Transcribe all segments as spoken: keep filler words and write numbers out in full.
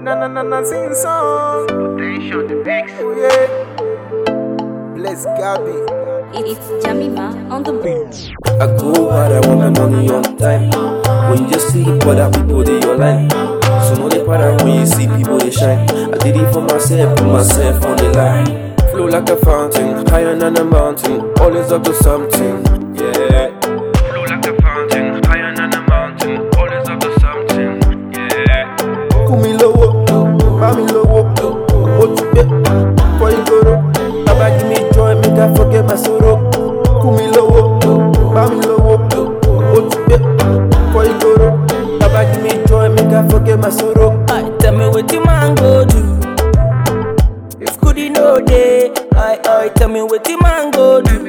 Na na na na sing song. Potential the mix. Oh yeah. Bless Gabby. It's Jamima on the beat. I go hard, I want my money on time. When you see other people, they your line. So no they para when you see people, they shine. I did it for myself, put myself on the line. Flow like a fountain, higher than a mountain. Always up to something, yeah. Flow like a fountain, higher than a mountain. Always up to something, yeah. Kumi lowo, mami lowo. What you get? For you go. Baba give me joy, make I forget my sorrow. Kumi lowo, mami lowo. What you get? For you go. Baba give me joy, make I forget my sorrow. I tell me what the man go do. If goodie no day, I I tell me what the man go do.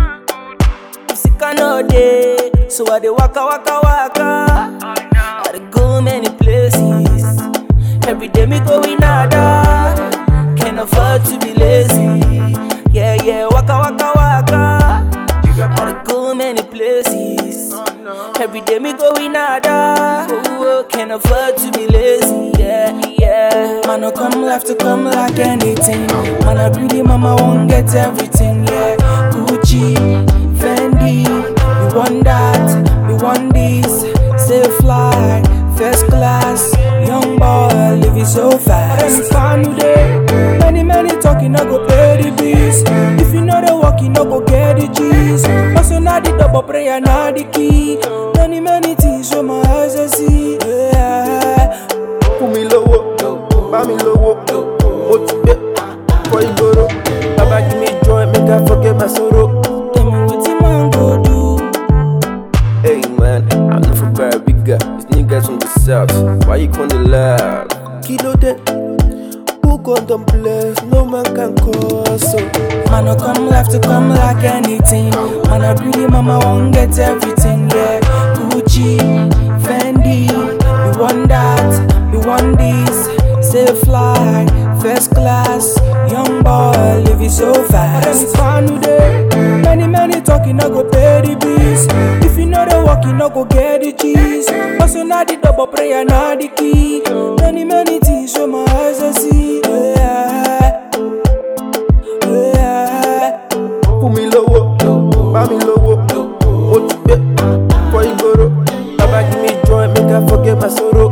If sick no day, so I dey waka waka waka. I dey go many places. Every day me go in nada. Can't afford to be lazy. Yeah yeah, waka waka waka. I dey go many places. Every day me go in nada. Oh, can't afford to be lazy. Yeah, yeah. Man, no come life to come like anything. Man, I greedy mama won't get everything. Yeah, Gucci, Fendi, we want that, we want this. Stay fly, first class, young boy, live it so fast. Many, many talking, I go pay the bills. If you know the work, you know go get the G's. Also, not the double prayer, not the key. Many, many things from my eyes I see. Yeah. Kumi lowo, mami lowo. What you get? For you go. Baba give me joy, make I forget my sorrow. Tell me what the man go do. Hey man, I'm not for very big guy. These niggas from the south. Why you gonna laugh? Kilo den, who contemplates, no man can cause so. Man, no come life to come like anything. Man, I greedy mama won't get everything. Yeah, Gucci, Fendi, we want that, we want this. Stay fly, first class, young boy, live it so fast. Many, many talking, I go pay the bills. If you know the work, you know go get the cheese. Also, not the double prayer, not the key. Many, many things from my eyes I see. Yeah, yeah. Kumi lowo, mami lowo. What you get? For you go. Baba give me joy, make I forget my sorrow.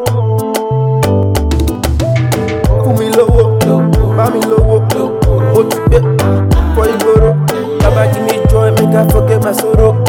Kumi lowo, mami lowo. What you get? For you go. Baba give me joy, make I forget my sorrow.